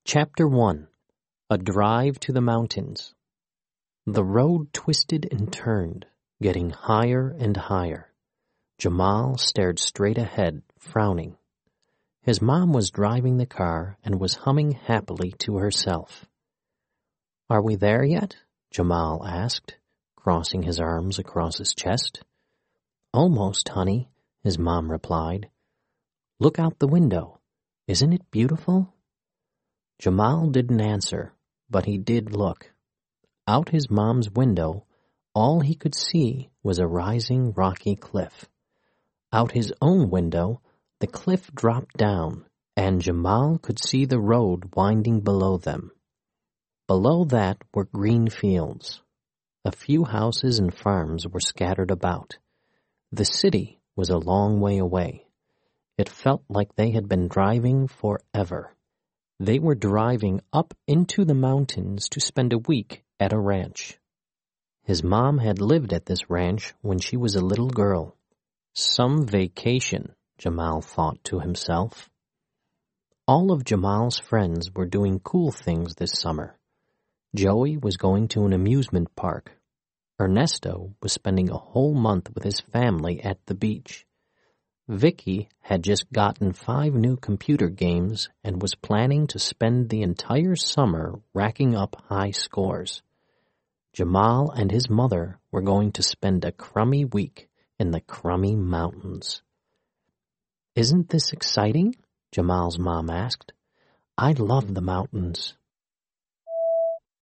Chapter 1. A Drive to the Mountains. The road twisted and turned, getting higher and higher. Jamal stared straight ahead, frowning. His mom was driving the car and was humming happily to herself. "Are we there yet?" Jamal asked, crossing his arms across his chest. "Almost, honey," his mom replied. "Look out the window. Isn't it beautiful?" Jamal didn't answer, but he did look. Out his mom's window, all he could see was a rising rocky cliff. Out his own window, the cliff dropped down, and Jamal could see the road winding below them. Below that were green fields. A few houses and farms were scattered about. The city was a long way away. It felt like they had been driving forever. They were driving up into the mountains to spend a week at a ranch. His mom had lived at this ranch when she was a little girl. Some vacation, Jamal thought to himself. All of Jamal's friends were doing cool things this summer. Joey was going to an amusement park. Ernesto was spending a whole month with his family at the beach. Vicky had just gotten 5 new computer games and was planning to spend the entire summer racking up high scores. Jamal and his mother were going to spend a crummy week in the crummy mountains. "Isn't this exciting?" Jamal's mom asked. "I love the mountains."